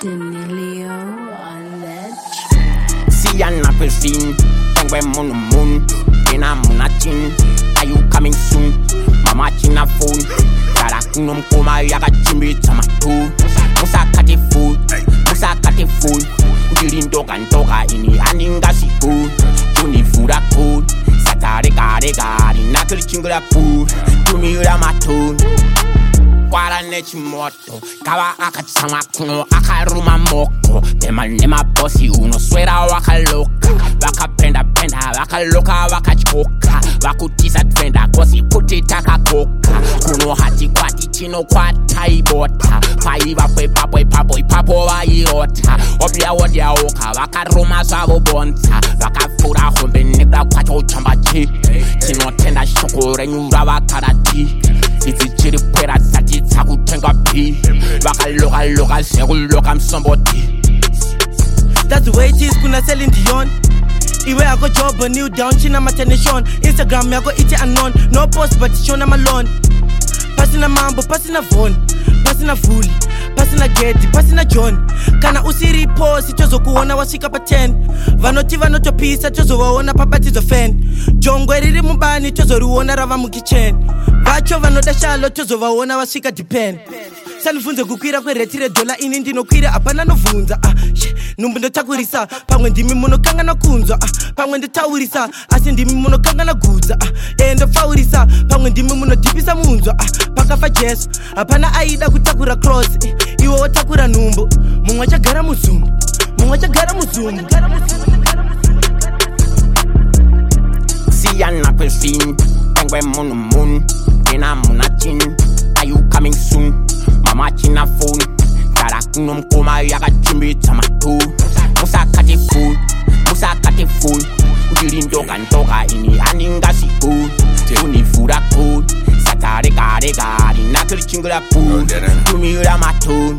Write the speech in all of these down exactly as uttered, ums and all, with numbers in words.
Danilio on that See an apple scene, penguin moon moon, in a monachin. Are you coming soon? Mama china phone. Karakunum koma yaga chimbi tamatu. Musa kati food, Musa kati food. Ujirin doga ndoga ini aninga si food. Tuni fuda food. Satare gare gare nakli chingula food. Tumi ura matun. Kwara nechi moto, kawa akachama kuno akaruma moko. Tema nema bosi uno swera waka loka, waka penda penda waka loka waka choka, wakutisa twenda kosi puti taka koka. Kuno hati kwati chino kwata ibota, paiva kwe papo ipapo ipapo wa irota. Oblia wadia oka waka roma sabo bonta, waka fura hombe nekla kwacho chambachi. Chino tenda shokore nyura wakarati. Iti chiri pera sati taku tenga pi. Waka loka loka segu loka msamboti. That's the way it is, kuna selling Dion. Iwe I go job a new down, china matenation. Instagram me I go eat it anon. No post but show na malone. Passing a mambo, passing a phone. Passing a fully, passing a getty, passing a John. Kana usiri post, itozo kuona washika pa ten. Vanoti vanoto pisa, itozo waona papatizo fan. Jongo eriri mubani, itozo ruona rava mukichen. Vacho vanoda shalo, itozo waona washika depend. Sanifunze kukwira kweretire dola ini ndinokwira apana novunza ah she numbu ndotakurisa pamwe ndimi munokanga nakunzwa ah pamwe nditaurisa asi ndimi munokanga nagudza ah endo faurisa pamwe ndimi munodipisa munzwa ah pakafa Jesu apana aida kutakura cross iwo wotakura numbu mumwe chagara muzumbu mumwe chagara muzumbu See an apple scene, penguin moon moon, in a monachin. Are you coming soon? Mama china phone. Karakunum koma yaga chimbi tamatu. Musa kati food, Musa kati food. Ujirin doga ndoga ini aninga si food. Tuni fuda food. Satare gare gare nakli chingula food. Tumi ura matun.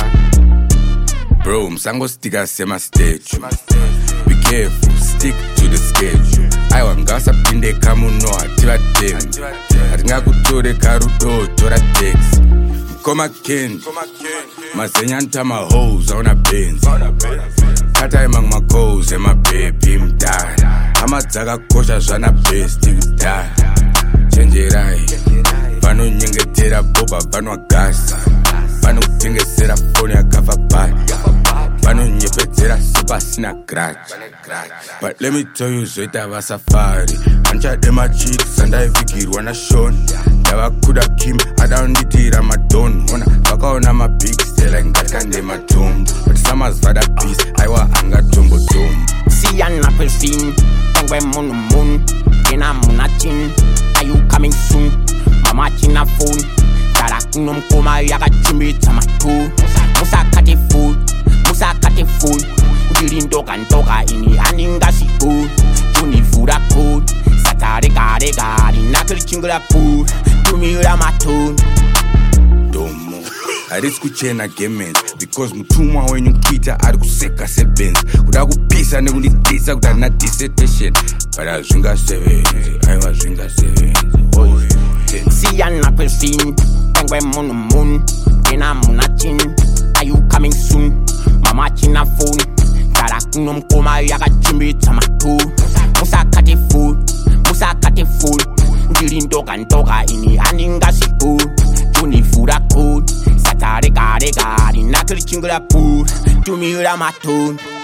Bro, msango stiga sema stage. Be careful, stick to the schedule. I want gossip in the kamuno ativa dem. Atinga kutore karudo tora text. Koma ken, mazenya ntama hoes on a benz. Kata imang magoes ema baby mdara. Amadzaka kosha zwana best kudara. Chenjerai, vano nyengetera boba vano agasa. Vano kutengesera phone yakafa bad. Vano nyepetera super sina scratch. But let me tell you zoita va safari. Ancha dema cheeks and I fikirwa na shon. Never coulda Kim, I don't need it, I'm a don. Wanna fuck on my big still and got can name a tomb. But summer's for that piece, I wa anga tumbo tomb. See an apple scene, penguin moon moon, in a monachin. Are you coming soon? Mama china phone. Karakunum koma yaga chimbi tamatu. Musa kati food, Musa kati food. Ujirin doga ndoga ini aninga si food. Tuni fuda food. Satare gare gare nakli chingula food. Tumi ura matun. Domo Arisku chena games because mtumwa wenyu kita ari kuseka sebenzi. Kuda kupisa nekunditisa kuda na dissertation. Para zwinga sevenzi, aiwa zwinga sevenzi. See an apple scene, penguin moon moon, in a monachin. Are you coming soon? Mama china phone. Karakunum koma yaga chimbi tamatu. Musa kati food, Musa kati food. Ujirin doga ndoga ini aninga si food. Tuni fuda food. Satare gare gare nakli chingula food. Tumi ura matun.